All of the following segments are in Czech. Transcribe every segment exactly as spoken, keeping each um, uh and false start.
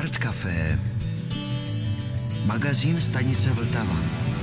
Art Café, magazín stanice Vltava.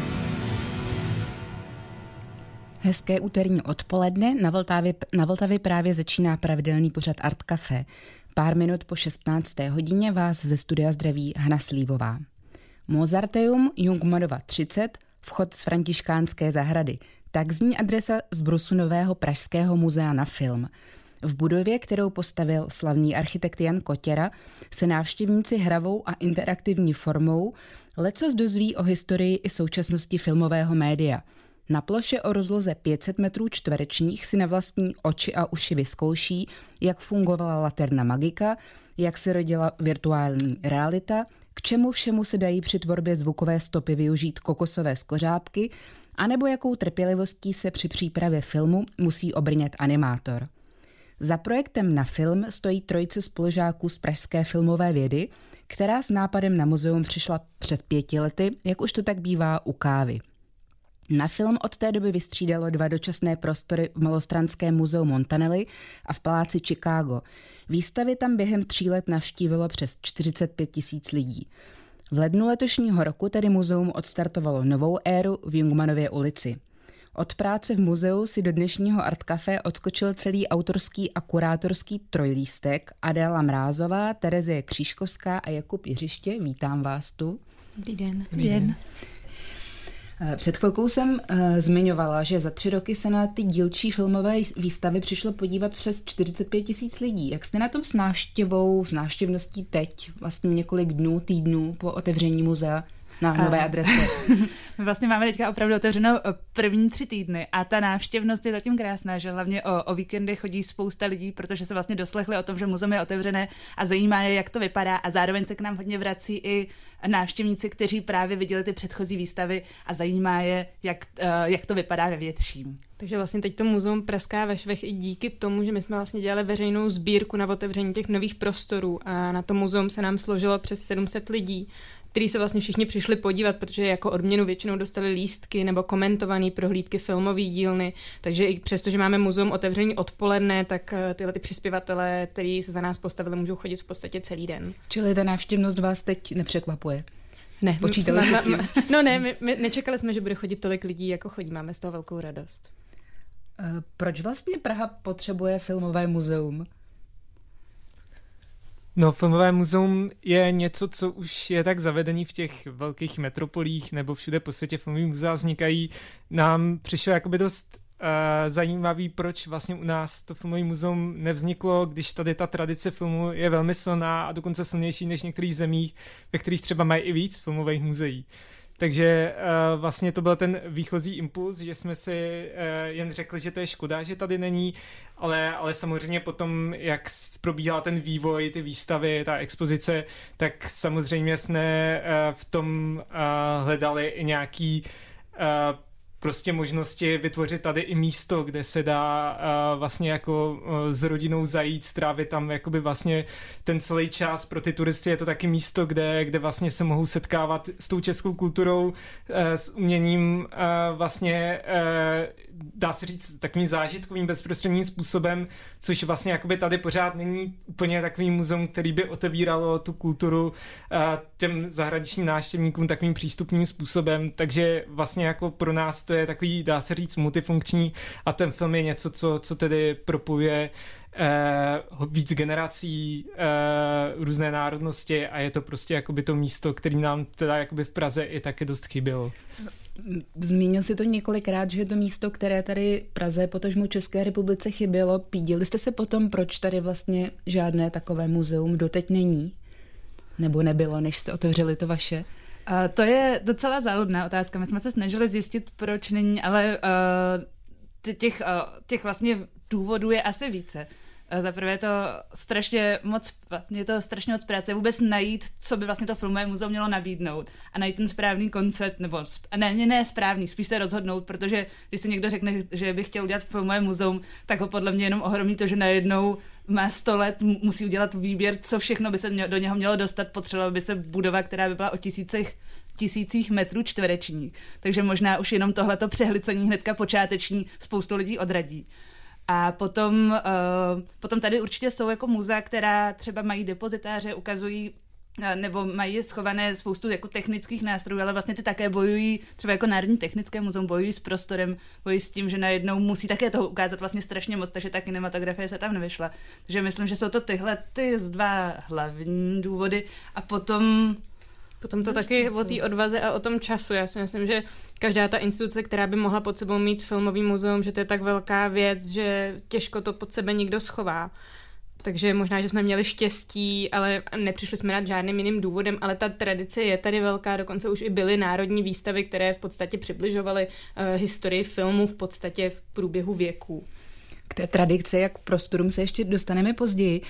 Hezké úterní odpoledne, na Vltavě, na Vltavě právě začíná pravidelný pořad Art Café. Pár minut po šestnácté hodině vás ze studia zdraví Hana Slívová. Mozarteum Jungmannova třicet, vchod z Františkánské zahrady. Tak zní adresa z brusu nového Pražského muzea na film. V budově, kterou postavil slavný architekt Jan Kotěra, se návštěvníci hravou a interaktivní formou lecos dozví o historii i současnosti filmového média. Na ploše o rozloze pět set metrů čtverečních si na vlastní oči a uši vyzkouší, jak fungovala laterna magika, jak se rodila virtuální realita, k čemu všemu se dají při tvorbě zvukové stopy využít kokosové skořápky, anebo jakou trpělivostí se při přípravě filmu musí obrnět animátor. Za projektem na film stojí trojice spolužáků z Pražské filmové vědy, která s nápadem na muzeum přišla před pěti lety, jak už to tak bývá u kávy. Na film od té doby vystřídalo dva dočasné prostory v Malostranském muzeu Montanelli a v paláci Chicago. Výstavy tam během tří let navštívilo přes čtyřicet pět tisíc lidí. V lednu letošního roku tedy muzeum odstartovalo novou éru v Jungmannově ulici. Od práce v muzeu si do dnešního Art Café odskočil celý autorský a kurátorský trojlístek Adéla Mrázová, Terezie Křížkovská a Jakub Jiřiště. Vítám vás tu. Dobrý den. Dobrý den. Před chvilkou jsem uh, zmiňovala, že za tři roky se na ty dílčí filmové výstavy přišlo podívat přes čtyřicet pět tisíc lidí. Jak jste na tom s návštěvou, s návštěvností teď, vlastně několik dnů, týdnů po otevření muzea na nové adrese? My vlastně máme teďka opravdu otevřeno první tři týdny a ta návštěvnost je zatím krásná, že hlavně o, o víkendy chodí spousta lidí, protože se vlastně doslechli o tom, že muzeum je otevřené a zajímá je, jak to vypadá, a zároveň se k nám hodně vrací i návštěvníci, kteří právě viděli ty předchozí výstavy a zajímá je, jak, jak to vypadá ve větším. Takže vlastně teď to muzeum praská ve švech i díky tomu, že my jsme vlastně dělali veřejnou sbírku na otevření těch nových prostorů a na to muzeum se nám složilo přes sedm set lidí, kteří se vlastně všichni přišli podívat, protože jako odměnu většinou dostali lístky nebo komentovaný prohlídky filmový dílny, takže i přesto, že máme muzeum otevření odpoledne, tak tyhle ty přispěvatelé, kteří se za nás postavili, můžou chodit v podstatě celý den. Čili ta návštěvnost vás teď nepřekvapuje? Ne, počítali jste s tím? No ne, my, my nečekali jsme, že bude chodit tolik lidí, jako chodí, máme z toho velkou radost. Proč vlastně Praha potřebuje filmové muzeum? No, filmové muzeum je něco, co už je tak zavedený v těch velkých metropolích nebo všude po světě filmový muzea vznikají. Nám přišlo jakoby dost uh, zajímavý, proč vlastně u nás to filmové muzeum nevzniklo, když tady ta tradice filmu je velmi silná a dokonce silnější než v některých zemích, ve kterých třeba mají i víc filmových muzeí. Takže uh, vlastně to byl ten výchozí impuls, že jsme si uh, jen řekli, že to je škoda, že tady není, ale, ale samozřejmě potom, jak probíhal ten vývoj, ty výstavy, ta expozice, tak samozřejmě jsme uh, v tom uh, hledali i nějaký uh, prostě možnosti vytvořit tady i místo, kde se dá uh, vlastně jako uh, s rodinou zajít, strávit tam jakoby vlastně ten celý čas. Pro ty turisty je to taky místo, kde, kde vlastně se mohou setkávat s tou českou kulturou, uh, s uměním uh, vlastně uh, dá se říct takovým zážitkovým bezprostředním způsobem, což vlastně jakoby tady pořád není úplně takový muzeum, který by otevíralo tu kulturu uh, těm zahraničním návštěvníkům takovým přístupným způsobem, takže vlastně jako pro nás to je takový, dá se říct, multifunkční a ten film je něco, co, co tedy propojuje uh, víc generací, uh, různé národnosti a je to prostě jakoby to místo, který nám teda jakoby v Praze i taky dost chybělo. Zmínil si to několikrát, že je to místo, které tady Praze, potažmo České republice chybělo. Pídili jste se potom, proč tady vlastně žádné takové muzeum doteď není? Nebo nebylo, než jste otevřeli to vaše? Uh, to je docela záludná otázka. My jsme se snažili zjistit, proč není, ale uh, těch, uh, těch vlastně důvodů je asi více. Uh, za prvé je to strašně moc, vlastně je to strašně moc práce vůbec najít, co by vlastně to filmové muzeum mělo nabídnout a najít ten správný koncept, nebo ne, ne správný, spíš se rozhodnout, protože když si někdo řekne, že by chtěl udělat filmové muzeum, tak ho podle mě jenom ohromí to, že najednou má sto let, musí udělat výběr, co všechno by se mělo, do něho mělo dostat, potřebovala by se budova, která by byla o tisících, tisících metrů čtverečních. Takže možná už jenom tohleto přehlicení hnedka počáteční spoustu lidí odradí. A potom, uh, potom tady určitě jsou jako muzea, která třeba mají depozitáře, ukazují nebo mají schované spoustu jako technických nástrojů, ale vlastně ty také bojují, třeba jako Národní technické muzeum, bojují s prostorem, bojují s tím, že najednou musí také toho ukázat vlastně strašně moc, takže ta kinematografie se tam nevyšla. Takže myslím, že jsou to tyhle ty dva hlavní důvody a potom... Potom to taky o té odvaze a o tom času. Já si myslím, že každá ta instituce, která by mohla pod sebou mít filmový muzeum, že to je tak velká věc, že těžko to pod sebe někdo schová. Takže možná, že jsme měli štěstí, ale nepřišli jsme nad žádným jiným důvodem, ale ta tradice je tady velká, dokonce už i byly národní výstavy, které v podstatě přibližovaly uh, historii filmu v podstatě v průběhu věků. K té tradici, jak prostorům se ještě dostaneme později.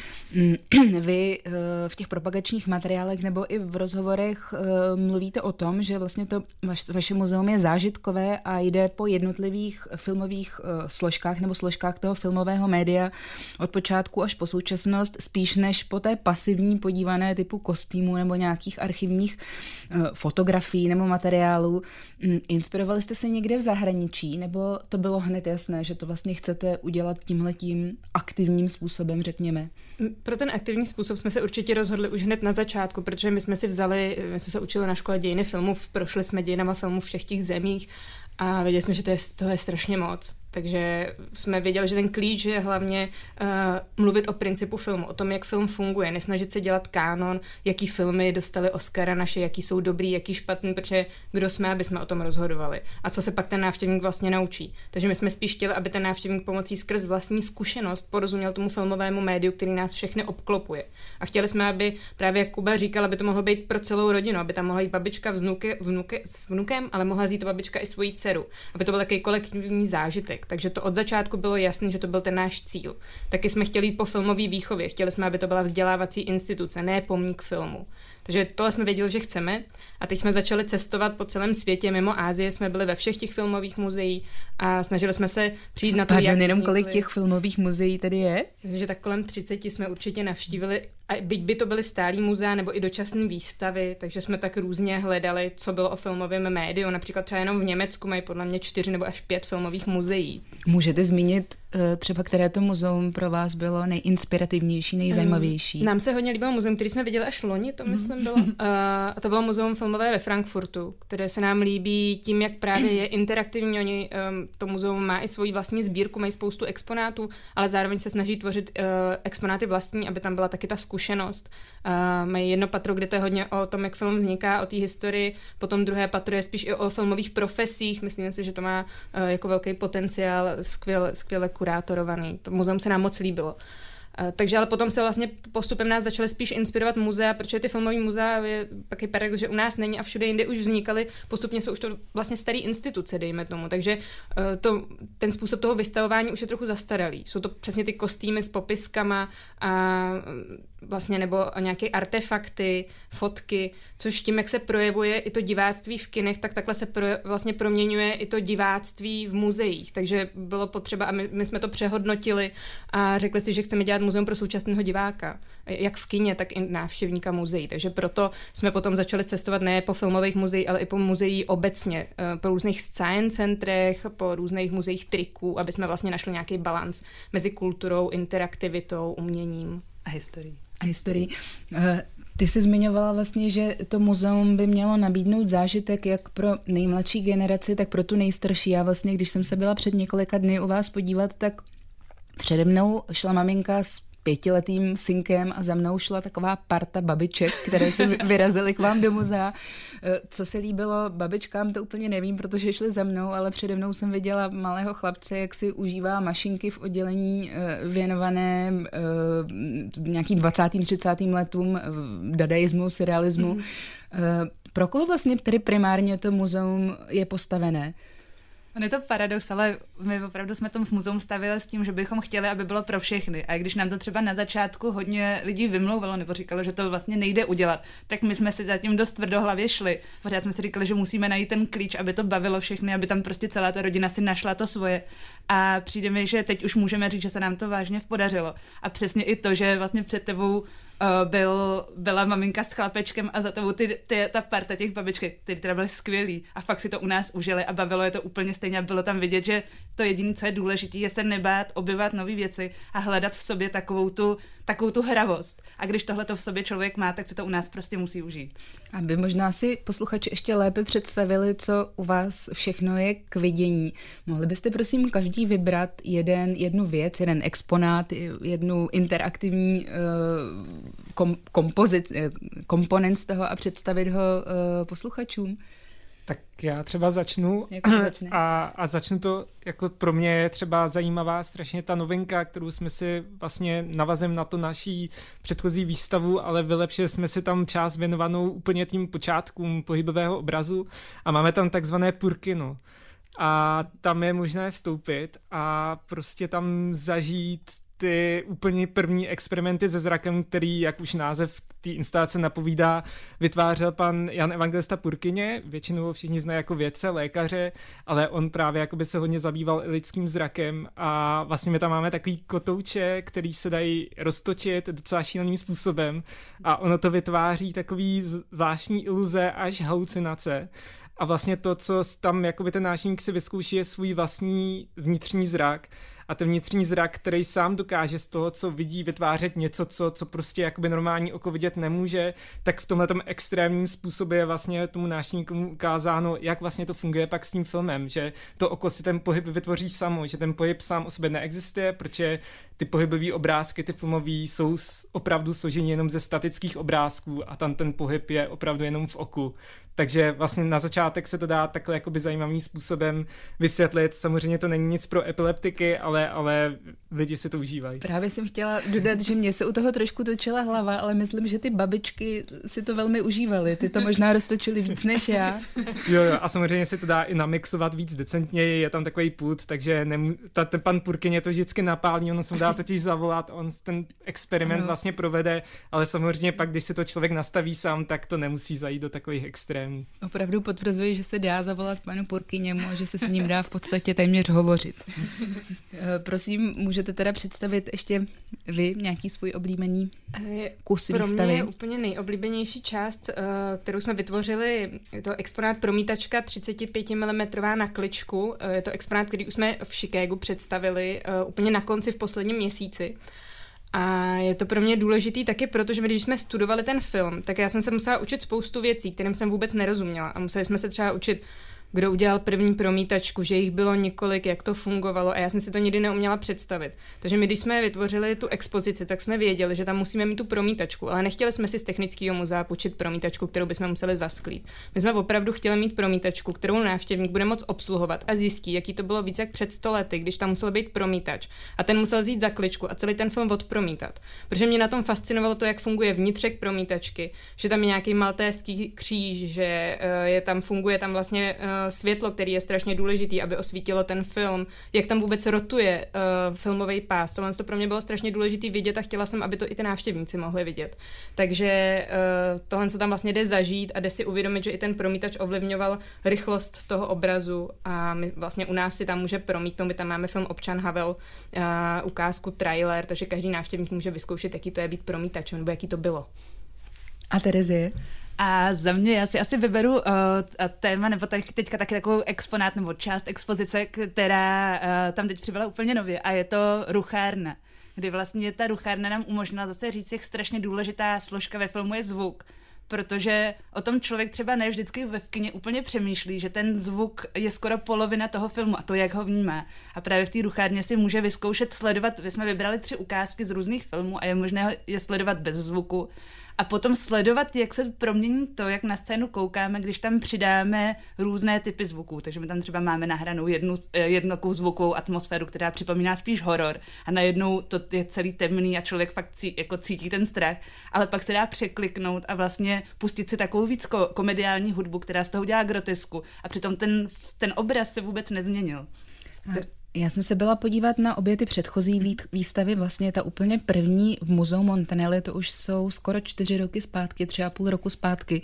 Vy v těch propagačních materiálech nebo i v rozhovorech mluvíte o tom, že vlastně to vaše muzeum je zážitkové a jde po jednotlivých filmových složkách nebo složkách toho filmového média od počátku až po současnost, spíš než po té pasivní podívané typu kostýmů nebo nějakých archivních fotografií nebo materiálů. Inspirovali jste se někde v zahraničí nebo to bylo hned jasné, že to vlastně chcete udělat tímhletím aktivním způsobem, řekněme? Pro ten aktivní způsob jsme se určitě rozhodli už hned na začátku, protože my jsme si vzali, my jsme se učili na škole dějiny filmů, prošli jsme dějinama filmů v všech těch zemích a věděli jsme, že to je, toho je strašně moc. Takže jsme věděli, že ten klíč je hlavně uh, mluvit o principu filmu, o tom, jak film funguje, nesnažit se dělat kánon, jaký filmy dostali Oscara naše, jaký jsou dobrý, jaký špatný, protože kdo jsme, aby jsme o tom rozhodovali. A co se pak ten návštěvník vlastně naučí. Takže my jsme spíš chtěli, aby ten návštěvník pomocí skrz vlastní zkušenost porozuměl tomu filmovému médiu, který nás všechny obklopuje. A chtěli jsme, aby právě jak Kuba říkal, aby to mohlo být pro celou rodinu, aby tam mohla jít babička vnuky, vnuky, s vnukem, ale mohla jít babička i svoji dceru, aby to byl takový kolektivní zážitek. Takže to od začátku bylo jasné, že to byl ten náš cíl. Taky jsme chtěli jít po filmové výchově, chtěli jsme, aby to byla vzdělávací instituce, ne pomník filmu. Takže tohle jsme věděli, že chceme a teď jsme začali cestovat po celém světě, mimo Asie jsme byli ve všech těch filmových muzeích a snažili jsme se přijít na to, Pardon, jak jenom vznikly. kolik těch filmových muzeí tady je? Takže tak kolem třicet jsme určitě navštívili, a byť by to byly stálý muzea nebo i dočasné výstavy, takže jsme tak různě hledali, co bylo o filmovém médiu. Například třeba jenom v Německu mají podle mě čtyři nebo až pět filmových muzeí. Můžete zmínit třeba, které to muzeum pro vás bylo nejinspirativnější, nejzajímavější? Um, nám se hodně líbilo muzeum, který jsme viděli až loni, to myslím bylo. Uh, a to bylo muzeum filmové ve Frankfurtu, které se nám líbí tím, jak právě je interaktivní. Oni, um, to muzeum má i svoji vlastní sbírku, mají spoustu exponátů, ale zároveň se snaží tvořit uh, exponáty vlastní, aby tam byla taky ta zkušenost. Uh, mají jedno patro, kde to je hodně o tom, jak film vzniká, o té historii, potom druhé patro je spíš i o filmových profesích. Myslím si, že to má uh, jako velký potenciál, skvěle, skvěle kurátorovaný. To muzeum se nám moc líbilo. Takže ale potom se vlastně postupem nás začaly spíš inspirovat muzea, protože ty filmové muzea je taky paradox, že u nás není a všude jinde už vznikaly, postupně jsou už to vlastně staré instituce, dejme tomu. Takže to, ten způsob toho vystavování už je trochu zastaralý. Jsou to přesně ty kostýmy s popiskama a vlastně nebo nějaké artefakty, fotky, což tím, jak se projevuje i to diváctví v kinech, tak takhle se pro, vlastně proměňuje i to diváctví v muzeích. Takže bylo potřeba, a my, my jsme to přehodnotili a řekli si, že chceme dělat muzeum pro současného diváka, jak v kině, tak i návštěvníka muzeí. Takže proto jsme potom začali cestovat ne po filmových muzeích, ale i po muzeí obecně, po různých science centrech, po různých muzeích triků, aby jsme vlastně našli nějaký balans mezi kulturou, interaktivitou, uměním a historií. A historii. Ty jsi zmiňovala vlastně, že to muzeum by mělo nabídnout zážitek jak pro nejmladší generaci, tak pro tu nejstarší. Já vlastně, když jsem se byla před několika dny u vás podívat, tak přede mnou šla maminka s pětiletým synkem a za mnou šla taková parta babiček, které se vyrazily k vám do muzea. Co se líbilo babičkám, to úplně nevím, protože šly za mnou, ale přede mnou jsem viděla malého chlapce, jak si užívá mašinky v oddělení věnované nějakým dvacátým třicátým letům dadaismu, surrealismu. Mm. Pro koho vlastně tedy primárně to muzeum je postavené? On je to paradox, ale my opravdu jsme to muzeum stavili s tím, že bychom chtěli, aby bylo pro všechny. A když nám to třeba na začátku hodně lidí vymlouvalo nebo říkalo, že to vlastně nejde udělat, tak my jsme si zatím dost tvrdohlavě šli. Pořád jsme si říkali, že musíme najít ten klíč, aby to bavilo všechny, aby tam prostě celá ta rodina si našla to svoje. A přijde mi, že teď už můžeme říct, že se nám to vážně podařilo. A přesně i to, že vlastně před tebou Uh, byl, byla maminka s chlapečkem a za tebou ty, ty, ta parta těch babiček, které teda byly skvělý a fakt si to u nás užili a bavilo je to úplně stejně a bylo tam vidět, že to jediné, co je důležité, je se nebát objevovat nové věci a hledat v sobě takovou tu takovou tu hravost. A když tohle to v sobě člověk má, tak se to u nás prostě musí užít. Aby možná si posluchači ještě lépe představili, co u vás všechno je k vidění. Mohli byste prosím každý vybrat jeden, jednu věc, jeden exponát, jednu interaktivní uh, kom, kompozit, komponent z toho a představit ho uh, posluchačům? Tak já třeba začnu a, a začnu to, jako pro mě je třeba zajímavá strašně ta novinka, kterou jsme si vlastně navazem na to naší předchozí výstavu, ale vylepšili jsme si tam část věnovanou úplně tím počátkům pohybového obrazu a máme tam takzvané purkino. A tam je možné vstoupit a prostě tam zažít ty úplně první experimenty se zrakem, který, jak už název té instalace napovídá, vytvářel pan Jan Evangelista Purkyně, většinou ho všichni znají jako vědce, lékaře, ale on právě jakoby se hodně zabýval i lidským zrakem a vlastně my tam máme takový kotouče, který se dají roztočit docela šíleným způsobem a ono to vytváří takový zvláštní iluze až halucinace. A vlastně to, co tam jakoby ten návštěvník si vyzkouší, je svůj vlastní vnitřní zrak. A ten vnitřní zrak, který sám dokáže z toho, co vidí, vytvářet něco, co, co prostě jakoby normální oko vidět nemůže, tak v tomhletom extrémním způsobě je vlastně tomu návštěvníkovi ukázáno, jak vlastně to funguje pak s tím filmem, že to oko si ten pohyb vytvoří samo, že ten pohyb sám o sobě neexistuje, protože ty pohybové obrázky, ty filmové, jsou opravdu složeny jenom ze statických obrázků a tam ten pohyb je opravdu jenom v oku. Takže vlastně na začátek se to dá takhle jakoby zajímavým způsobem vysvětlit. Samozřejmě to není nic pro epileptiky, ale, ale lidi si to užívají. Právě jsem chtěla dodat, že mě se u toho trošku točila hlava, ale myslím, že ty babičky si to velmi užívaly. Ty to možná roztočily víc než já. Jo, jo, a samozřejmě se to dá i namixovat víc decentněji, je tam takový pult, takže nemů- ta, ten pan Purkyně to vždycky napálí, ono se mu dá totiž zavolat, on ten experiment vlastně provede, ale samozřejmě pak, když si to člověk nastaví sám, tak to nemusí zajít do takových extrémů. Opravdu potvrzuji, že se dá zavolat panu Purkyněmu a že se s ním dá v podstatě téměř hovořit. Prosím, můžete teda představit ještě vy nějaký svůj oblíbený kus Pro výstavy? Pro mě je úplně nejoblíbenější část, kterou jsme vytvořili, je to exponát promítačka třicet pět milimetrů na kličku. Je to exponát, který už jsme v Chicagu představili úplně na konci v posledním měsíci. A je to pro mě důležitý taky, protože když jsme studovali ten film, tak já jsem se musela učit spoustu věcí, kterým jsem vůbec nerozuměla. A museli jsme se třeba učit, kdo udělal první promítačku, že jich bylo několik, jak to fungovalo a já jsem si to nikdy neuměla představit. Takže my, když jsme vytvořili tu expozici, tak jsme věděli, že tam musíme mít tu promítačku, ale nechtěli jsme si z technického muzea půjčit promítačku, kterou bychom museli zasklít. My jsme opravdu chtěli mít promítačku, kterou návštěvník bude moct obsluhovat a zjistí, jaký to bylo víc jak před sto lety, když tam musel být promítač a ten musel vzít zakličku a celý ten film odpromítat. Protože mě na tom fascinovalo to, jak funguje vnitřek promítačky, že tam je nějaký maltéský kříž, že je tam funguje tam vlastně světlo, který je strašně důležitý, aby osvítilo ten film, jak tam vůbec rotuje uh, filmový pás. Tohle to pro mě bylo strašně důležitý vidět a chtěla jsem, aby to i ty návštěvníci mohli vidět. Takže uh, tohle, co tam vlastně jde zažít a jde si uvědomit, že i ten promítač ovlivňoval rychlost toho obrazu a my vlastně u nás si tam může promítnout, my tam máme film Občan Havel, uh, ukázku, trailer, takže každý návštěvník může vyzkoušet, jaký to je být promítačem, nebo jaký to bylo. A Terezie? A za mě já si asi vyberu uh, téma, nebo tak, teďka taky takovou exponát nebo část expozice, která uh, tam teď přibyla úplně nově a je to ruchárna, kdy vlastně ta ruchárna nám umožnila zase říct, jak strašně důležitá složka ve filmu je zvuk, protože o tom člověk třeba ne vždycky ve kině úplně přemýšlí, že ten zvuk je skoro polovina toho filmu a to, jak ho vnímá. A právě v té ruchárně si může vyzkoušet sledovat, my jsme vybrali tři ukázky z různých filmů a je možné je sledovat bez zvuku. A potom sledovat, jak se promění to, jak na scénu koukáme, když tam přidáme různé typy zvuků. Takže my tam třeba máme nahranou jednu jednokou zvukovou atmosféru, která připomíná spíš horor. A najednou to je celý temný a člověk fakt cí, jako cítí ten strach. Ale pak se dá překliknout a vlastně pustit si takovou víc ko- komediální hudbu, která z toho dělá grotesku. A přitom ten, ten obraz se vůbec nezměnil. Já jsem se byla podívat na obě ty předchozí výstavy, vlastně ta úplně první v Muzeu Montanelli, to už jsou skoro čtyři roky zpátky, tři a půl roku zpátky.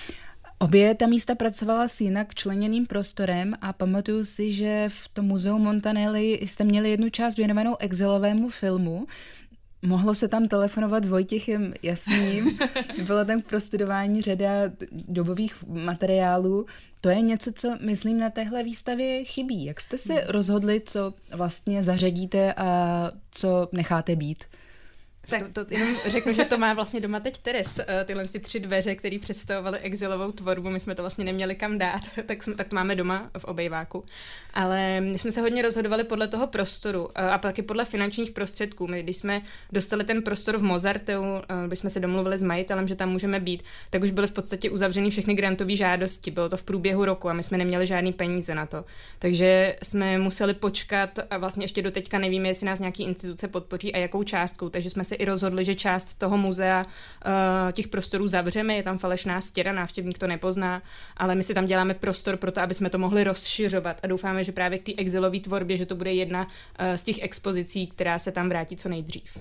Obě ta místa pracovala s jinak členěným prostorem a pamatuju si, že v tom Muzeu Montanelli jste měli jednu část věnovanou exilovému filmu. Mohlo se tam telefonovat s Vojtěchem Jasným, byla tam k prostudování řada dobových materiálů. To je něco, co myslím na téhle výstavě chybí. Jak jste se rozhodli, co vlastně zařadíte a co necháte být? Tak to, to jenom řeknu, že to má vlastně doma teď Teres, tyhle ty tři dveře, které představovaly exilovou tvorbu, my jsme to vlastně neměli kam dát, tak, jsme, tak to máme doma v obejváku. Ale my jsme se hodně rozhodovali podle toho prostoru a taky podle finančních prostředků. My, když jsme dostali ten prostor v Mozarteu, když jsme se domluvili s majitelem, že tam můžeme být, tak už byly v podstatě uzavřeny všechny grantové žádosti. Bylo to v průběhu roku a my jsme neměli žádný peníze na to. Takže jsme museli počkat a vlastně ještě do teďka nevíme, jestli nás nějaký instituce podpoří a jakou částkou. Takže jsme se i rozhodli, že část toho muzea uh, těch prostorů zavřeme, je tam falešná stěra, návštěvník to nepozná, ale my si tam děláme prostor pro to, aby jsme to mohli rozšiřovat a doufáme, že právě k té exilové tvorbě, že to bude jedna uh, z těch expozicí, která se tam vrátí co nejdřív.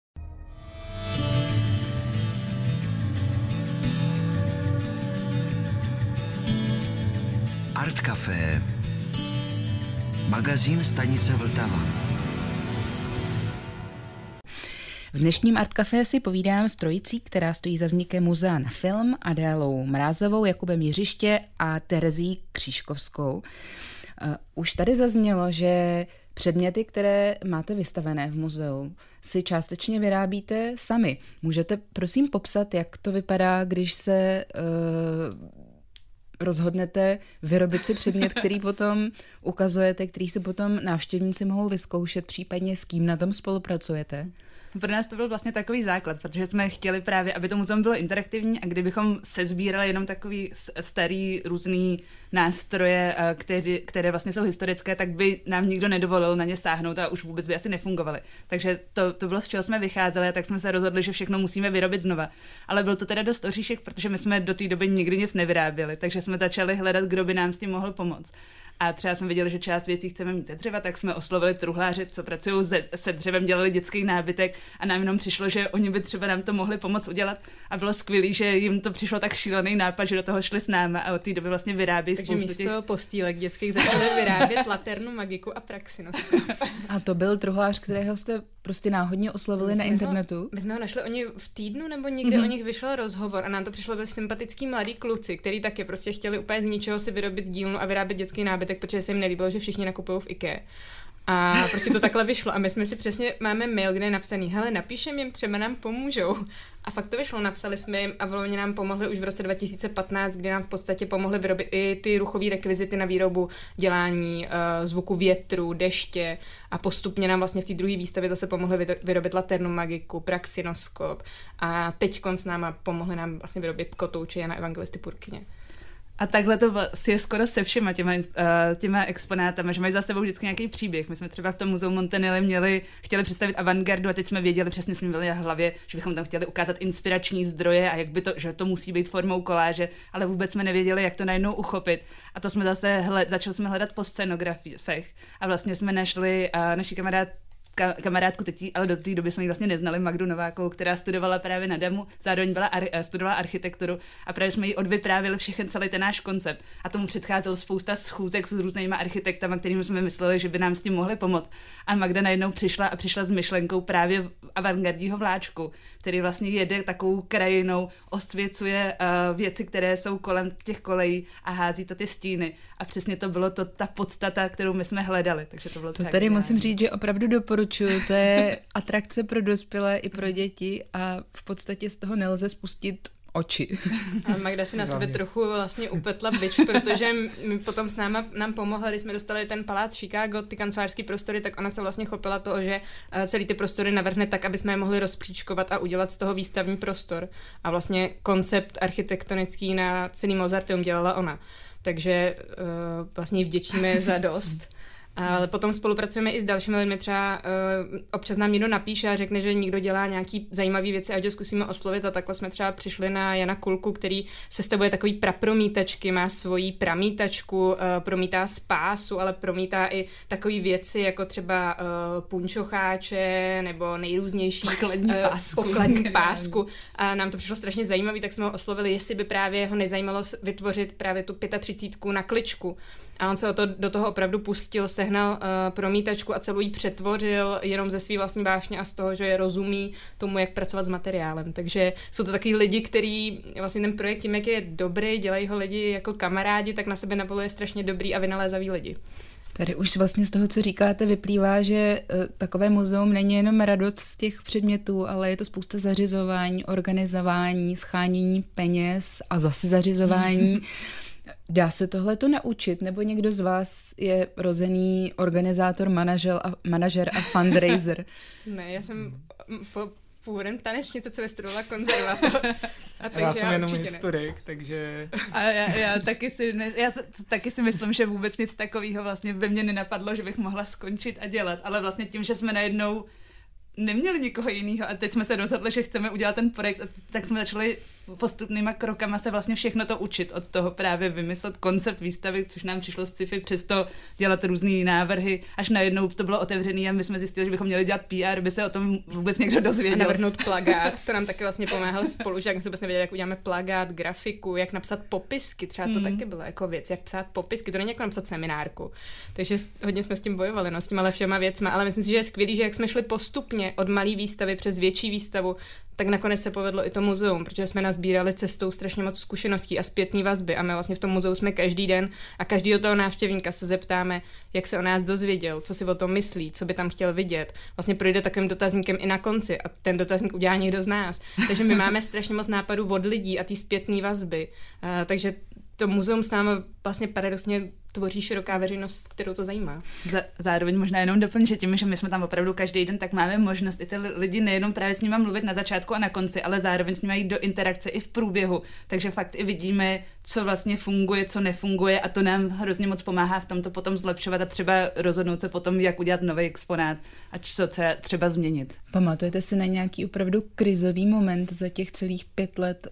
Art Café, magazín stanice Vltava. V dnešním Art Café si povídám s trojicí, která stojí za vznikem muzea na film, Adélou Mrázovou, Jakubem Jiřiště a Terezí Křížkovskou. Už tady zaznělo, že předměty, které máte vystavené v muzeu, si částečně vyrábíte sami. Můžete prosím popsat, jak to vypadá, když se uh, rozhodnete vyrobit si předmět, který potom ukazujete, který si potom návštěvníci mohou vyzkoušet, případně s kým na tom spolupracujete? Pro nás to byl vlastně takový základ, protože jsme chtěli právě, aby to muzeum bylo interaktivní a kdybychom sesbírali jenom takový starý různý nástroje, které, které vlastně jsou historické, tak by nám nikdo nedovolil na ně sáhnout a už vůbec by asi nefungovaly. Takže to, to bylo, z čeho jsme vycházeli, tak jsme se rozhodli, že všechno musíme vyrobit znova. Ale byl to teda dost oříšek, protože my jsme do té doby nikdy nic nevyráběli, takže jsme začali hledat, kdo by nám s tím mohl pomoct. A třeba jsme viděli, že část věcí chceme mít ze dřeva, tak jsme oslovili truhláře, co pracují se dřevem, dělali dětský nábytek a nám jenom přišlo, že oni by třeba nám to mohli pomoct udělat. A bylo skvělé, že jim to přišlo tak šílený nápad, že do toho šli s námi a od té doby vlastně vyrábí spoustu těch... Takže místo postýlek dětských začali vyrábět laternu, magiku a praxinoskop. A to byl truhlář, kterého jste prostě náhodně oslovili na internetu? Ho, my jsme ho našli oni v týdnu nebo někde mm-hmm. o nich vyšel rozhovor a nám to přišlo bez sympatický mladý kluci, který taky prostě chtěli úplně z ničeho si vyrobit dílnu a vyrábět dětský nábytek, protože se jim nelíbilo, že všichni nakupují v IKEA. A prostě to takhle vyšlo. A my jsme si přesně, máme mail, kde je napsaný, hele, napíšem jim, třeba nám pomůžou. A fakt to vyšlo, napsali jsme jim a oni nám pomohli už v roce dva tisíce patnáct, kdy nám v podstatě pomohli vyrobit i ty ruchové rekvizity na výrobu dělání uh, zvuku větru, deště a postupně nám vlastně v té druhé výstavě zase pomohli vyrobit laternu magiku, praxinoskop a teď s náma pomohli nám vlastně vyrobit kotouče Jana Evangelisty Purkyně. A takhle to je skoro se všema těma, těma exponátama, že mají za sebou vždycky nějaký příběh. My jsme třeba v tom muzeu Montanelli měli, chtěli představit avantgardu a teď jsme věděli, přesně jsme měli na hlavě, že bychom tam chtěli ukázat inspirační zdroje a jak by to, že to musí být formou koláže, ale vůbec jsme nevěděli, jak to najednou uchopit. A to jsme zase hled, začali jsme hledat po scenografech a vlastně jsme našli uh, naši kamarád Ka- kamarádku teď, ale do té doby jsme ji vlastně neznali, Magdu Novákovou, která studovala právě na DEMu, zároveň byla ar- studovala architekturu a právě jsme jí odvyprávili všechen celý ten náš koncept. A tomu předcházel spousta schůzek s různýma architektama, kterými jsme mysleli, že by nám s tím mohli pomoct. A Magda najednou přišla a přišla s myšlenkou právě avantgardního vláčku, který vlastně jede takovou krajinou, osvěcuje uh, věci, které jsou kolem těch kolejí a hází to ty stíny. A přesně to bylo to ta podstata, kterou my jsme hledali. Takže to bylo to tady musím říct, že opravdu doporučuju. To je atrakce pro dospělé i pro děti a v podstatě z toho nelze spustit oči. A Magda si na sebe trochu vlastně upetla bič, protože my potom s náma nám pomohla, když jsme dostali ten palác Chicago, ty kancelářský prostory, tak ona se vlastně chopila toho, že celý ty prostory navrhne tak, aby jsme je mohli rozpříčkovat a udělat z toho výstavní prostor. A vlastně koncept architektonický na celý Mozarteum dělala ona. Takže uh, vlastně jí vděčíme za dost. Ale potom spolupracujeme i s dalšími lidmi, třeba uh, občas nám někdo napíše a řekne, že někdo dělá nějaký zajímavý věci, ať ho zkusíme oslovit a takhle jsme třeba přišli na Jana Kulku, který sestavuje takový prapromítačky, má svoji pramítačku, uh, promítá z pásu, ale promítá i takové věci, jako třeba uh, punčocháče nebo nejrůznější pokladní uh, pásku. pokladní pásku. A nám to přišlo strašně zajímavý, tak jsme ho oslovili, jestli by právě ho nezajímalo vytvořit právě tu třicítku na kličku. A on se o to, do toho opravdu pustil, sehnal uh, promítačku a celou jí přetvořil jenom ze svý vlastní vášně a z toho, že je rozumí tomu, jak pracovat s materiálem. Takže jsou to takový lidi, který vlastně ten projekt tím, jak je dobrý, dělají ho lidi jako kamarádi, tak na sebe nabaluje strašně dobrý a vynalézavý lidi. Tady už vlastně z toho, co říkáte, vyplývá, že takové muzeum není jenom radost z těch předmětů, ale je to spousta zařizování, organizování, schánění peněz a zase zařizování. Dá se tohle to naučit? Nebo někdo z vás je rozený organizátor, manažer a, manažer a fundraiser? Ne, já jsem po původem tanečnice, co vystudovala konzervatoř. A takže já jsem já jenom historik, ne. takže... A já, já, taky si ne, já taky si myslím, že vůbec nic takového vlastně by mě nenapadlo, že bych mohla skončit a dělat, ale vlastně tím, že jsme najednou neměli nikoho jiného a teď jsme se rozhodli, že chceme udělat ten projekt, a tak jsme začali postupnýma krokama se vlastně všechno to učit, od toho právě vymyslet koncept výstavy, což nám přišlo z sci-fi, přesto dělat různý návrhy, až najednou to bylo otevřený a my jsme zjistili, že bychom měli dělat P R, aby se o tom vůbec někdo dozvěděl. A navrhnout plagát, to nám taky vlastně pomáhal spolužák, my jsme vůbec nevěděli, jak uděláme plagát, grafiku, jak napsat popisky, třeba to mm. taky bylo jako věc, jak psát popisky, to není jako napsat seminárku. Takže hodně jsme s tím bojovali, no, s těma všema věcma, ale myslím si, že je skvělý, že jak jsme šli postupně od malé výstavy přes větší výstavu, tak nakonec se povedlo i to muzeum, protože jsme nazbírali cestou strašně moc zkušeností a zpětný vazby a my vlastně v tom muzeu jsme každý den a každýho toho návštěvníka se zeptáme, jak se o nás dozvěděl, co si o tom myslí, co by tam chtěl vidět. Vlastně projde takovým dotazníkem i na konci a ten dotazník udělá někdo z nás. Takže my máme strašně moc nápadů od lidí a ty zpětný vazby. Uh, takže to muzeum s námi vlastně paradoxně tvoří široká veřejnost, kterou to zajímá. Zároveň možná jenom doplnit, že tím, že my jsme tam opravdu každý den, tak máme možnost i ty lidi nejenom právě s nimi mluvit na začátku a na konci, ale zároveň s nimi jít do interakce i v průběhu. Takže fakt i vidíme, co vlastně funguje, co nefunguje a to nám hrozně moc pomáhá v tom to potom zlepšovat a třeba rozhodnout se potom, jak udělat nový exponát a co třeba změnit. Pamatujete si na nějaký opravdu krizový moment za těch celých pět let,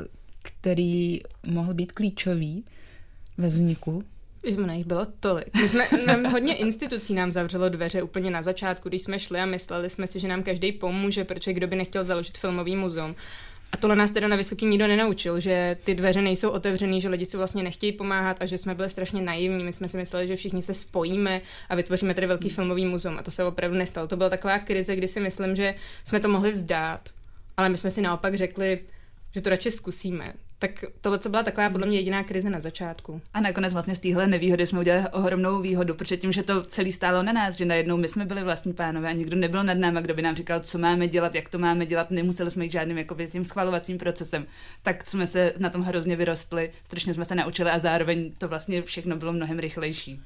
který mohl být klíčový ve vzniku? Na jich bylo tolik. My jsme, nám, hodně institucí nám zavřelo dveře úplně na začátku, když jsme šli a mysleli jsme si, že nám každý pomůže, protože kdo by nechtěl založit filmový muzeum. A tohle nás teda na Vysoký nikdo nenaučil, že ty dveře nejsou otevřený, že lidi si vlastně nechtějí pomáhat a že jsme byli strašně naivní. My jsme si mysleli, že všichni se spojíme a vytvoříme tady velký filmový muzeum a to se opravdu nestalo. To byla taková krize, kdy si myslím, že jsme to mohli vzdát, ale my jsme si naopak řekli, že to radši zkusíme. Tak tohle, co byla taková podle mě jediná krize na začátku. A nakonec vlastně z téhle nevýhody jsme udělali ohromnou výhodu, protože tím, že to celý stálo na nás, že najednou my jsme byli vlastní pánové a nikdo nebyl nad námi, kdo by nám říkal, co máme dělat, jak to máme dělat, nemuseli jsme jít žádným jako tím schvalovacím procesem. Tak jsme se na tom hrozně vyrostli, strašně jsme se naučili a zároveň to vlastně všechno bylo mnohem rychlejší.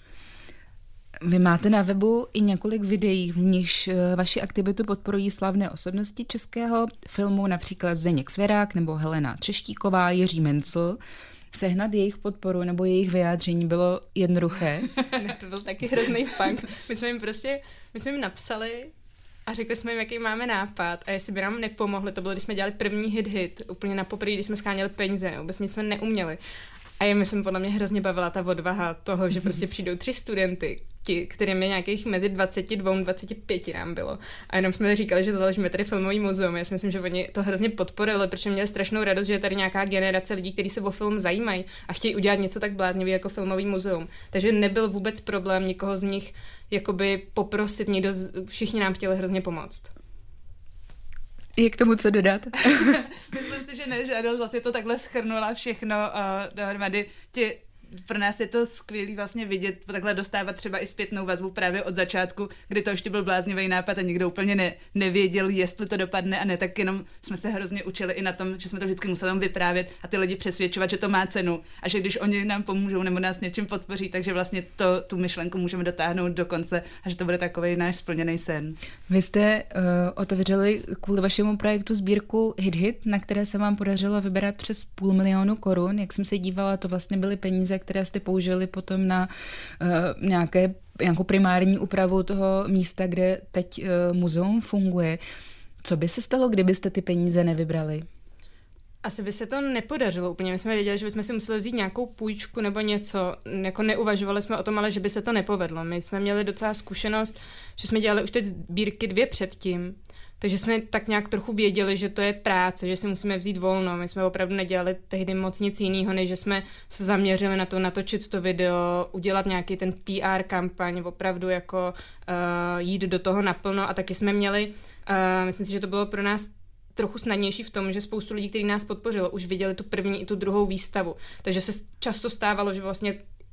Vy máte na webu i několik videí, v nichž vaši aktivitu podporují slavné osobnosti českého filmu, například Zdeněk Svěrák nebo Helena Třeštíková, Jiří Mencl. Sehnat jejich podporu nebo jejich vyjádření bylo jednoduché? Ne, to byl taky hrozný fakt. My jsme jim prostě, my jsme jim napsali a řekli jsme jim, jaký máme nápad a jestli by nám nepomohli. To bylo, když jsme dělali první hit-hit, úplně na poprvé, když jsme scháněli peníze, vůbec nic jsme neuměli. A je, myslím, podle mě hrozně bavila ta odvaha toho, že prostě přijdou tři studenty, ti, kterým je nějakých mezi dvacet dva a dvacet pět nám bylo. A jenom jsme říkali, že založíme tady filmový muzeum. Já si myslím, že oni to hrozně podporili, protože měli strašnou radost, že je tady nějaká generace lidí, kteří se o film zajímají a chtějí udělat něco tak bláznivý jako filmový muzeum. Takže nebyl vůbec problém nikoho z nich jakoby poprosit, někdo, všichni nám chtěli hrozně pomoct. Je k tomu co dodat? Myslím si, že ne, že Adel vlastně to takhle shrnula všechno uh, dohromady. Ti, pro nás je to skvělý vlastně vidět, takhle dostávat třeba i zpětnou vazbu právě od začátku, kdy to ještě byl bláznivý nápad a nikdo úplně ne, nevěděl, jestli to dopadne a ne, tak jenom jsme se hrozně učili i na tom, že jsme to vždycky museli vyprávět a ty lidi přesvědčovat, že to má cenu a že když oni nám pomůžou nebo nás něčím podpoří, takže vlastně to, tu myšlenku můžeme dotáhnout do konce a že to bude takový náš splněný sen. Vy jste uh, otevřeli kvůli vašemu projektu sbírku Hit Hit, na které se vám podařilo vybrat přes půl milionu korun. Jak jsem se dívala, to vlastně byly peníze, které jste použili potom na uh, nějaké, nějakou primární úpravu toho místa, kde teď uh, muzeum funguje. Co by se stalo, kdybyste ty peníze nevybrali? Asi by se to nepodařilo úplně. My jsme věděli, že bychom si museli vzít nějakou půjčku nebo něco. Jako neuvažovali jsme o tom, ale že by se to nepovedlo. My jsme měli docela zkušenost, že jsme dělali už teď sbírky dvě předtím. Takže jsme tak nějak trochu věděli, že to je práce, že si musíme vzít volno. My jsme opravdu nedělali tehdy moc nic jiného, než že jsme se zaměřili na to, natočit to video, udělat nějaký ten P R kampaň, opravdu jako uh, jít do toho naplno. A taky jsme měli, uh, myslím si, že to bylo pro nás trochu snadnější v tom, že spoustu lidí, kteří nás podpořilo, už viděli tu první i tu druhou výstavu. Takže se často stávalo, že vlastně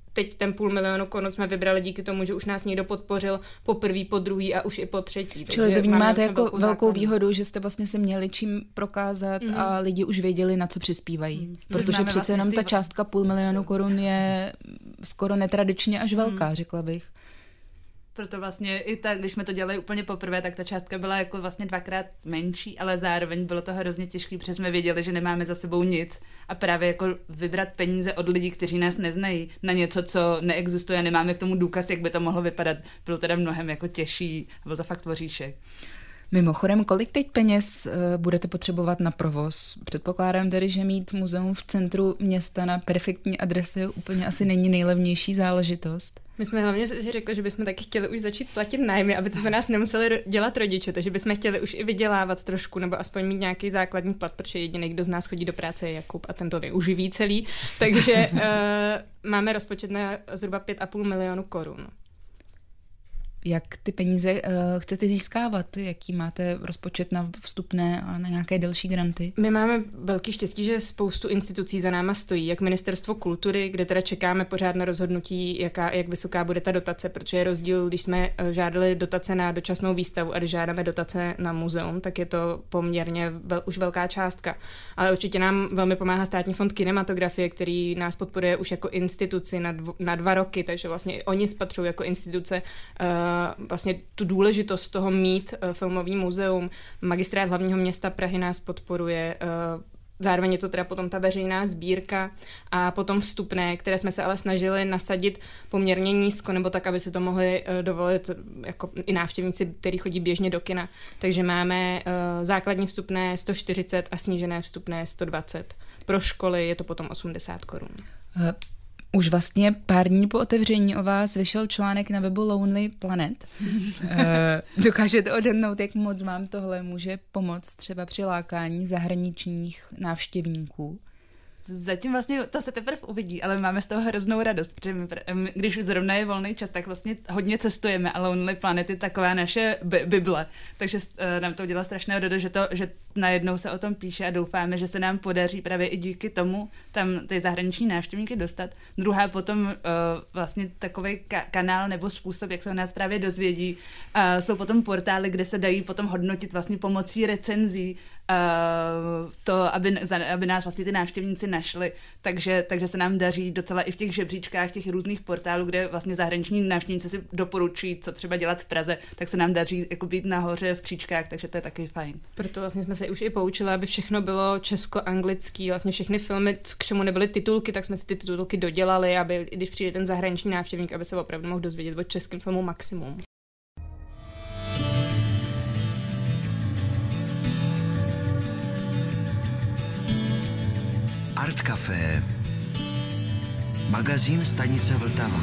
teď ten půl milionu korun jsme vybrali díky tomu, že už nás někdo podpořil po prvý, po druhý a už i po třetí. Čili to vnímáte jako velkou, velkou výhodu, že jste vlastně se měli čím prokázat mm. a lidi už věděli, na co přispívají. Mm. Protože přece vlastně jenom ta částka půl milionu korun je skoro netradičně až velká, mm. řekla bych. Proto vlastně i tak, když jsme to dělali úplně poprvé, tak ta částka byla jako vlastně dvakrát menší, ale zároveň bylo to hrozně těžké, protože jsme věděli, že nemáme za sebou nic a právě jako vybrat peníze od lidí, kteří nás neznají na něco, co neexistuje a nemáme k tomu důkaz, jak by to mohlo vypadat, bylo teda mnohem jako těžší a byl to fakt voříšek. Mimochodem, kolik teď peněz uh, budete potřebovat na provoz? Předpokládám tedy, že mít muzeum v centru města na perfektní adrese úplně asi není nejlevnější záležitost. My jsme hlavně si řekli, že bychom taky chtěli už začít platit nájmy, aby to za nás nemuseli dělat rodiče, takže bychom chtěli už i vydělávat trošku, nebo aspoň mít nějaký základní plat, protože jediný, kdo z nás chodí do práce, je Jakub a ten to využiví celý. Takže uh, máme rozpočet na zhruba pět a půl milionu korun. Jak ty peníze uh, chcete získávat? Jaký máte rozpočet na vstupné a na nějaké další granty? My máme velký štěstí, že spoustu institucí za náma stojí, jak Ministerstvo kultury, kde teda čekáme pořád na rozhodnutí, jaká, jak vysoká bude ta dotace, protože je rozdíl, když jsme žádali dotace na dočasnou výstavu a když žádáme dotace na muzeum, tak je to poměrně vel, už velká částka. Ale určitě nám velmi pomáhá Státní fond kinematografie, který nás podporuje už jako instituci na, dvo, na dva roky, takže vlastně i oni spatřují jako instituce uh, vlastně tu důležitost toho mít uh, filmový muzeum. Magistrát hlavního města Prahy nás podporuje, uh, zároveň je to teda potom ta veřejná sbírka a potom vstupné, které jsme se ale snažili nasadit poměrně nízko, nebo tak, aby si to mohli uh, dovolit jako i návštěvníci, kteří chodí běžně do kina. Takže máme uh, základní vstupné sto čtyřicet a snížené vstupné sto dvacet. Pro školy je to potom osmdesát korun. Uh. Už vlastně pár dní po otevření o vás vyšel článek na webu Lonely Planet. e, dokážete odhadnout, jak moc vám tohle může pomoct třeba při lákání zahraničních návštěvníků? Zatím vlastně to se teprve uvidí, ale máme z toho hroznou radost, protože my, když už zrovna je volný čas, tak vlastně hodně cestujeme, ale Lonely Planet je taková naše bi- bible, takže uh, nám to udělá strašného radost, že, to, že najednou se o tom píše a doufáme, že se nám podaří právě i díky tomu tam ty zahraniční návštěvníky dostat. Druhá potom uh, vlastně takový ka- kanál nebo způsob, jak se o nás právě dozvědí, uh, jsou potom portály, kde se dají potom hodnotit vlastně pomocí recenzí Uh, to, aby, aby nás vlastně ty návštěvníci našli, takže, takže se nám daří docela i v těch žebříčkách těch různých portálů, kde vlastně zahraniční návštěvníci si doporučují, co třeba dělat v Praze, tak se nám daří jako být nahoře v příčkách, takže to je taky fajn. Proto vlastně jsme se už i poučili, aby všechno bylo česko-anglický, vlastně všechny filmy, k čemu nebyly titulky, tak jsme si ty titulky dodělali, aby když přijde ten zahraniční návštěvník, aby se opravdu mohl dozvědět o českém filmu maximum. Art Café, magazín stanice Vltava.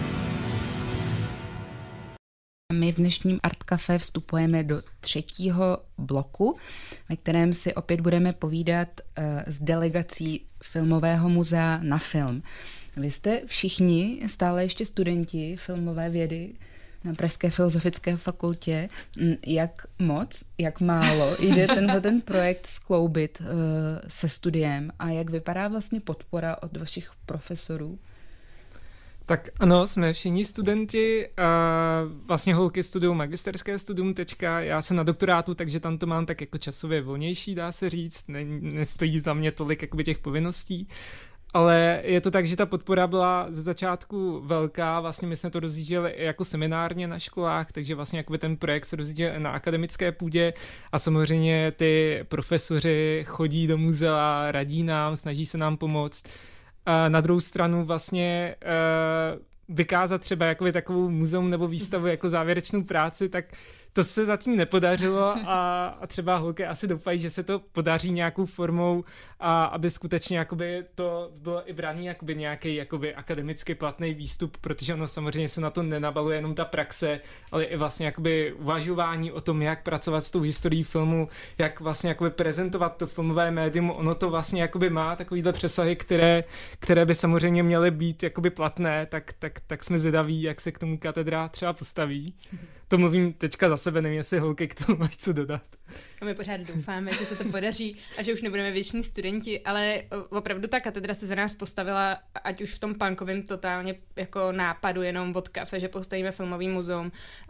My v dnešním Art Café vstupujeme do třetího bloku, ve kterém si opět budeme povídat uh, s delegací Filmového muzea na film. Vy jste všichni stále ještě studenti filmové vědy na Pražské filozofické fakultě. Jak moc, jak málo jde tenhle ten projekt skloubit uh, se studiem a jak vypadá vlastně podpora od vašich profesorů? Tak ano, jsme všichni studenti a vlastně holky studují magisterské studium teďka, já jsem na doktorátu, takže tam to mám tak jako časově volnější, dá se říct, ne, nestojí za mě tolik jakoby těch povinností. Ale je to tak, že ta podpora byla ze začátku velká, vlastně my jsme to rozjížděli jako seminárně na školách, takže vlastně jakoby ten projekt se rozjížděl na akademické půdě a samozřejmě ty profesoři chodí do muzea, radí nám, snaží se nám pomoct. A na druhou stranu vlastně uh, vykázat třeba jakoby takovou muzeum nebo výstavu jako závěrečnou práci, tak to se zatím nepodařilo a, a třeba holky asi doufají, že se to podaří nějakou formou a aby skutečně jakoby to bylo i braný jakoby nějaký jakoby akademicky platný výstup, protože ono samozřejmě se na to nenabaluje jenom ta praxe, ale i vlastně jakoby uvažování o tom, jak pracovat s tou historií filmu, jak vlastně jakoby prezentovat to filmové médium, ono to vlastně jakoby má takovýhle přesahy, které, které by samozřejmě měly být jakoby platné, tak, tak, tak jsme zvědaví, jak se k tomu katedra třeba postaví. To mluvím teďka za sebe, nevím, jestli holky k tomu mají co dodat. A my pořád doufáme, že se to podaří a že už nebudeme věční studenti, ale opravdu ta katedra se za nás postavila, ať už v tom punkovém totálně jako nápadu jenom od kafe, že postavíme filmový muzeum. Uh,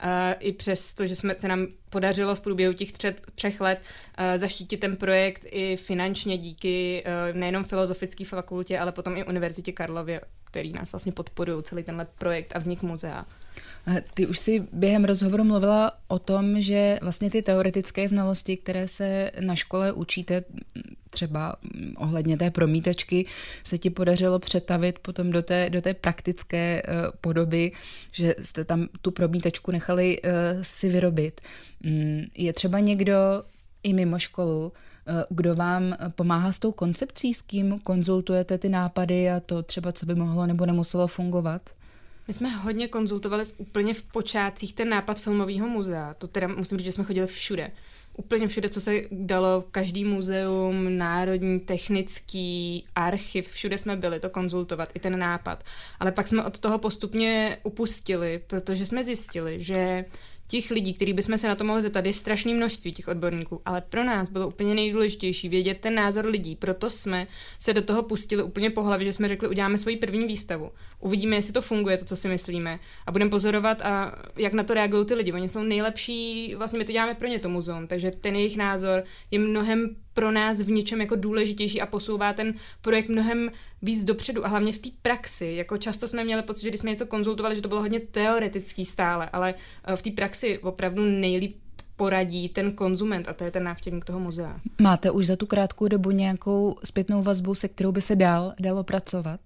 I přes to, že jsme, se nám podařilo v průběhu těch třech, třech let uh, zaštítit ten projekt i finančně díky uh, nejenom filozofické fakultě, ale potom i Univerzitě Karlově, který nás vlastně podporují celý tenhle projekt a vznik muzea. Ty už si během rozhovoru mluvila o tom, že vlastně ty teoretické znalosti, které se na škole učíte, třeba ohledně té promítačky, se ti podařilo přetavit potom do té, do té praktické uh, podoby, že jste tam tu promítačku nechali uh, si vyrobit. Um, je třeba někdo i mimo školu, uh, kdo vám pomáhá s tou koncepcí, s kým konzultujete ty nápady a to třeba, co by mohlo nebo nemuselo fungovat? My jsme hodně konzultovali v, úplně v počátcích ten nápad filmového muzea. To teda musím říct, že jsme chodili všude. Úplně všude, co se dalo, každý muzeum, národní, technický, archiv, všude jsme byli to konzultovat, i ten nápad. Ale pak jsme od toho postupně upustili, protože jsme zjistili, že těch lidí, kterých bychom se na to mohli zeptat, je strašné množství těch odborníků, ale pro nás bylo úplně nejdůležitější vědět ten názor lidí, proto jsme se do toho pustili úplně po hlavě, že jsme řekli, uděláme svoji první výstavu, uvidíme, jestli to funguje, to, co si myslíme, a budeme pozorovat, a jak na to reagují ty lidi. Oni jsou nejlepší, vlastně my to děláme pro ně, to muzeum, takže ten jejich názor je mnohem pro nás v něčem jako důležitější a posouvá ten projekt mnohem víc dopředu a hlavně v té praxi. Jako často jsme měli pocit, že když jsme něco konzultovali, že to bylo hodně teoretický stále, ale v té praxi opravdu nejlíp poradí ten konzument a to je ten návštěvník toho muzea. Máte už za tu krátkou dobu nějakou zpětnou vazbu, se kterou by se dál dalo pracovat?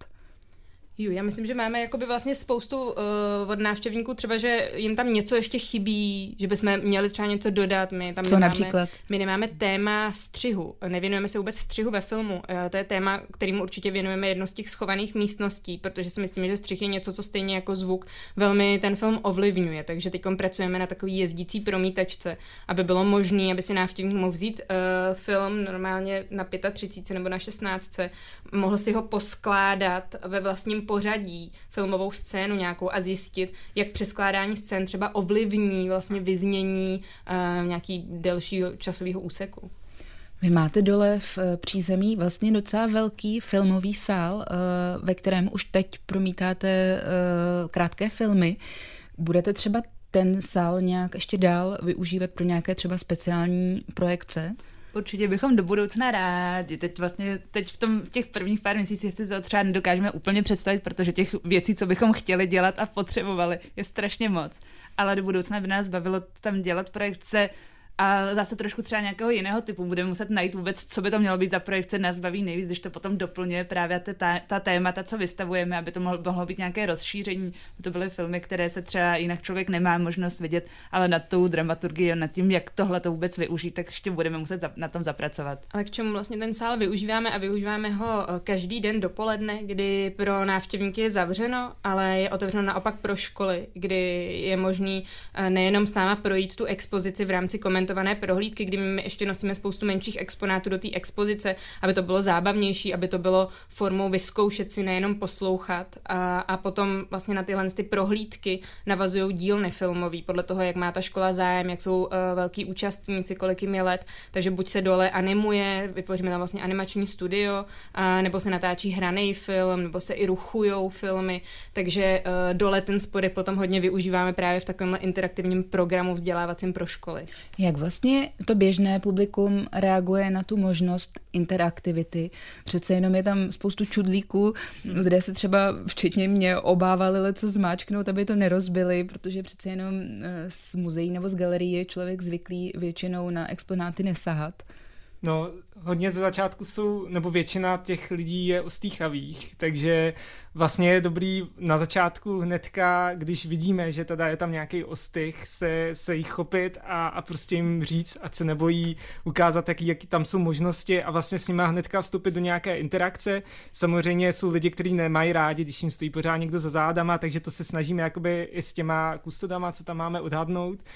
Jo, já myslím, že máme jakoby vlastně spoustu uh, od návštěvníků, třeba, že jim tam něco ještě chybí, že bychom měli třeba něco dodat. My tam Co nemáme, například? My nemáme téma střihu, nevěnujeme se vůbec střihu ve filmu. Uh, to je téma, kterému určitě věnujeme jedno z těch schovaných místností, protože si myslíme, že střih je něco, co stejně jako zvuk velmi ten film ovlivňuje. Takže teď pracujeme na takový jezdící promítačce, aby bylo možné, aby si návštěvník mohl vzít uh, film normálně na třicet pět nebo na šestnáct, mohl si ho poskládat ve vlastním pořadí, filmovou scénu nějakou a zjistit, jak přeskládání scén třeba ovlivní vlastně vyznění uh, nějaký delšího časového úseku. Vy máte dole v přízemí vlastně docela velký filmový sál, ve kterém už teď promítáte krátké filmy. Budete třeba ten sál nějak ještě dál využívat pro nějaké třeba speciální projekce? Určitě bychom do budoucna rádi. Teď vlastně, teď v tom těch prvních pár měsících si to třeba nedokážeme úplně představit, protože těch věcí, co bychom chtěli dělat a potřebovali, je strašně moc. Ale do budoucna by nás bavilo tam dělat projekce a zase trošku třeba nějakého jiného typu. Budeme muset najít vůbec, co by to mělo být za projekce, nás baví nejvíc, když to potom doplňuje právě ta, ta témata, co vystavujeme, aby to mohlo, mohlo být nějaké rozšíření. To byly filmy, které se třeba jinak člověk nemá možnost vidět, ale nad tou dramaturgií, nad tím, jak tohle to vůbec využít, tak ještě budeme muset za, na tom zapracovat. Ale k čemu vlastně ten sál využíváme a využíváme ho každý den dopoledne, kdy pro návštěvníky je zavřeno, ale je otevřeno naopak pro školy, kdy je možný nejenom s náma projít tu expozici v rámci komentování prohlídky, kdy my ještě nosíme spoustu menších exponátů do té expozice, aby to bylo zábavnější, aby to bylo formou vyzkoušet si, nejenom poslouchat a, a potom vlastně na tyhle ty prohlídky navazují dílny filmový podle toho, jak má ta škola zájem, jak jsou uh, velký účastníci, kolik jim je let, takže buď se dole animuje, vytvoříme tam vlastně animační studio, a, nebo se natáčí hraný film, nebo se i ruchujou filmy, takže uh, dole ten spodek potom hodně využíváme právě v takovémhle interaktivním programu vzdělávacím pro školy. Jak vlastně to běžné publikum reaguje na tu možnost interaktivity? Přece jenom je tam spoustu čudlíků, lidé se třeba včetně mě obávali co zmáčknout, aby to nerozbili, protože přece jenom z muzeí nebo z galerií je člověk zvyklý většinou na exponáty nesahat. No, hodně ze začátku jsou, nebo většina těch lidí je ostýchavých, takže vlastně je dobrý na začátku hnedka, když vidíme, že teda je tam nějaký ostych, se, se jich chopit a, a prostě jim říct, ať se nebojí ukázat, jaký, jaký tam jsou možnosti a vlastně s nima hnedka vstoupit do nějaké interakce. Samozřejmě jsou lidi, kteří nemají rádi, když jim stojí pořád někdo za zádama, takže to se snažíme jakoby i s těma kustodama, co tam máme, odhadnout.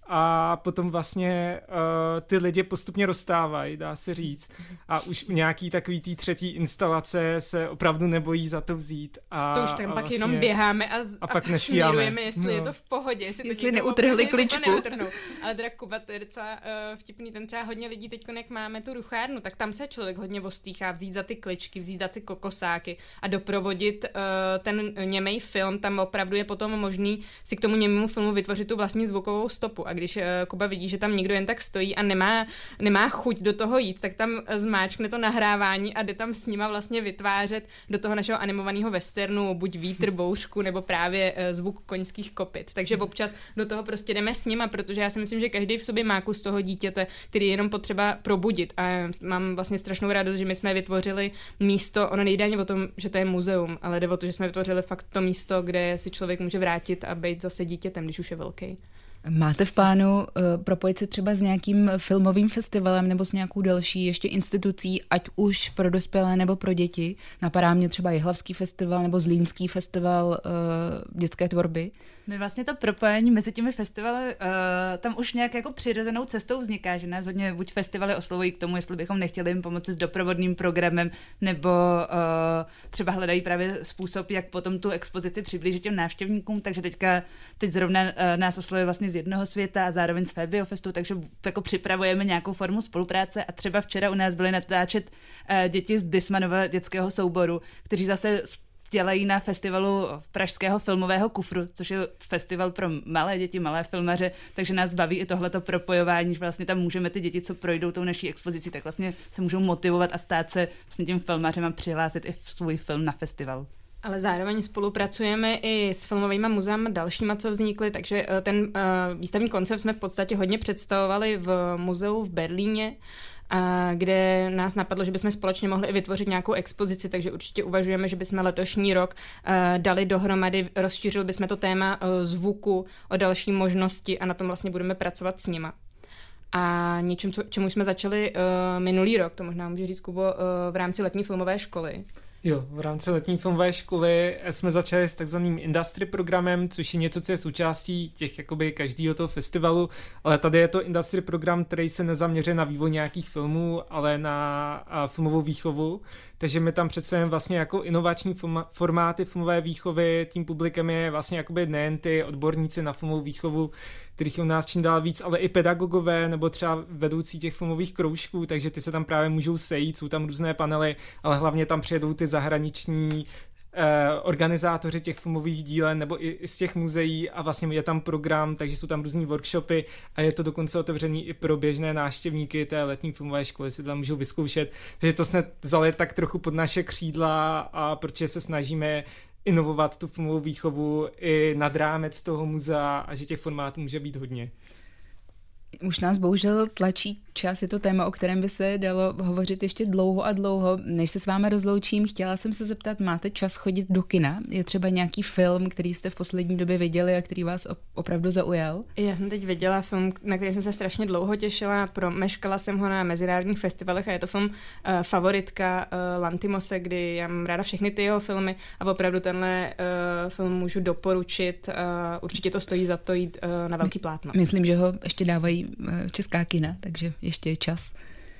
a potom vlastně uh, ty lidi postupně rozstávají, dá se říct. A už u nějaký takový tý třetí instalace se opravdu nebojí za to vzít. A, to už tam pak vlastně, jenom běháme a, z, a, pak a šmírujeme, jestli no. je to v pohodě. Jestli, jestli to neutrhli kličku. Ale teda Kuba, to je docela uh, vtipný, ten třeba hodně lidí teď, jak máme tu ruchárnu, tak tam se člověk hodně ostýchá vzít za ty kličky, vzít za ty kokosáky a doprovodit uh, ten němej film. Tam opravdu je potom možný si k tomu němému filmu vytvořit tu vlastní zvukovou stopu. A když uh, Kuba vidí, že tam někdo jen tak stojí a nemá, nemá chuť do toho jít, tak tam zmáčkne to nahrávání a jde tam s nima vlastně vytvářet do toho našeho animovaného westernu buď vítr, bouřku, nebo právě uh, zvuk koňských kopyt. Takže občas do toho prostě jdeme s nima, protože já si myslím, že každý v sobě má kus toho dítěte, který je jenom potřeba probudit. A mám vlastně strašnou radost, že my jsme vytvořili místo, ono nejde ani o tom, že to je muzeum, ale jde o to, že jsme vytvořili fakt to místo, kde si člověk může vrátit a být zase dítětem, když už je velký. Máte v plánu uh, propojit se třeba s nějakým filmovým festivalem nebo s nějakou další ještě institucí, ať už pro dospělé nebo pro děti? Napadá mě třeba Jihlavský festival nebo Zlínský festival uh, dětské tvorby. My vlastně to propojení mezi těmi festivaly uh, tam už nějak jako přirozenou cestou vzniká, že nás hodně buď festivaly oslovují k tomu, jestli bychom nechtěli jim pomoci s doprovodným programem, nebo uh, třeba hledají právě způsob, jak potom tu expozici přiblížit těm návštěvníkům, takže teďka teď zrovna uh, nás oslovuje vlastně z jednoho světa a zároveň z Febiofestu, takže jako připravujeme nějakou formu spolupráce a třeba včera u nás byly natáčet uh, děti z Dismanova dětského souboru, kteří zase dělají na festivalu pražského filmového kufru, což je festival pro malé děti, malé filmaře, takže nás baví i tohleto propojování, že vlastně tam můžeme ty děti, co projdou tou naší expozicí, tak vlastně se můžou motivovat a stát se vlastně tím filmařem a přihlásit i svůj film na festival. Ale zároveň spolupracujeme i s filmovými muzeami dalšíma, co vznikly, takže ten uh, výstavní koncept jsme v podstatě hodně představovali v muzeu v Berlíně, a kde nás napadlo, že bychom společně mohli i vytvořit nějakou expozici, takže určitě uvažujeme, že bychom letošní rok uh, dali dohromady, rozšířili bychom to téma uh, zvuku o další možnosti a na tom vlastně budeme pracovat s nima. A něčím, co, čemu jsme začali uh, minulý rok, to možná může říct Kubo, uh, v rámci letní filmové školy. Jo, v rámci letní filmové školy jsme začali s takzvaným industry programem, což je něco, co je součástí těch jakoby každého toho festivalu, ale tady je to industry program, který se nezaměřuje na vývoj nějakých filmů, ale na filmovou výchovu. Takže my tam představujeme vlastně jako inovační formáty filmové výchovy, tím publikem je vlastně jakoby nejen ty odborníci na filmovou výchovu, kterých je u nás čím dál víc, ale i pedagogové nebo třeba vedoucí těch filmových kroužků, takže ty se tam právě můžou sejít, jsou tam různé panely, ale hlavně tam přijedou ty zahraniční eh, organizátoři těch filmových dílen nebo i, i z těch muzeí a vlastně je tam program, takže jsou tam různý workshopy a je to dokonce otevřený i pro běžné návštěvníky té letní filmové školy, si to tam můžou vyzkoušet. Takže to jsme vzali tak trochu pod naše křídla a protože se snažíme inovovat tu filmovou výchovu i nad rámec toho muzea a že těch formátů může být hodně. Už nás bohužel tlačí čas, je to téma, o kterém by se dalo hovořit ještě dlouho a dlouho. Než se s vámi rozloučím, chtěla jsem se zeptat, máte čas chodit do kina? Je třeba nějaký film, který jste v poslední době viděli a který vás opravdu zaujal? Já jsem teď viděla film, na který jsem se strašně dlouho těšila, promeškala jsem ho na mezinárodních festivalech a je to film uh, Favoritka uh, Lantimose, kdy já mám ráda všechny ty jeho filmy a opravdu tenhle uh, film můžu doporučit. Uh, určitě to stojí za to jít uh, na velký plátno. Myslím, že ho ještě dávají česká kina, takže ještě je čas.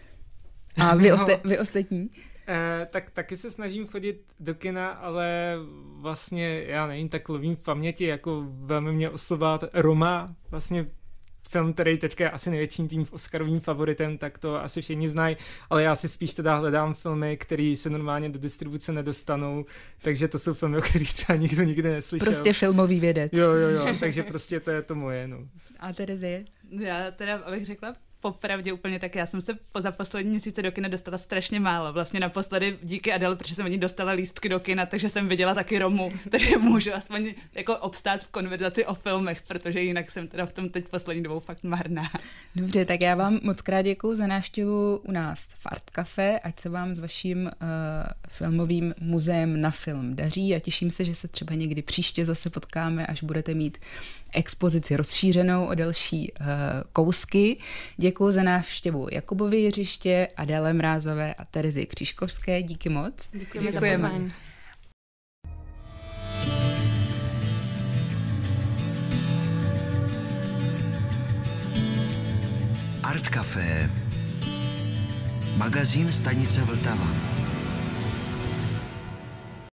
A vy, oste, vy ostatní? Eh, tak taky se snažím chodit do kina, ale vlastně, já nevím, tak lovím v paměti, jako velmi mě oslovovat Roma, vlastně film, který teďka je asi největším tím Oscarovým favoritem, tak to asi všichni znají, ale já si spíš teda hledám filmy, které se normálně do distribuce nedostanou, takže to jsou filmy, o kterých třeba nikdo nikdy neslyšel. Prostě filmový vědec. Jo, jo, jo, takže prostě to je to moje, no. A Terezie? Já teda, abych řekla popravdě úplně, tak já jsem se po za poslední měsíce do kina dostala strašně málo. Vlastně naposledy díky Adele, protože jsem o ní dostala lístky do kina, takže jsem viděla taky Romu, takže můžu aspoň jako obstát v konverzaci o filmech, protože jinak jsem teda v tom teď poslední dobou fakt marná. Dobře, tak já vám moc krát děkuju za návštěvu u nás v Art Café, ať se vám s vaším uh, filmovým muzeem na film daří a těším se, že se třeba někdy příště zase potkáme, až budete mít expozici rozšířenou o další uh, kousky. Děkuji za návštěvu Jakubovi Jiřiště, Adéle Mrázové a Terezy Křížkovské. Díky moc. Děkujeme, Děkujeme. za pozvání. Art Café. Magazín stanice Vltava.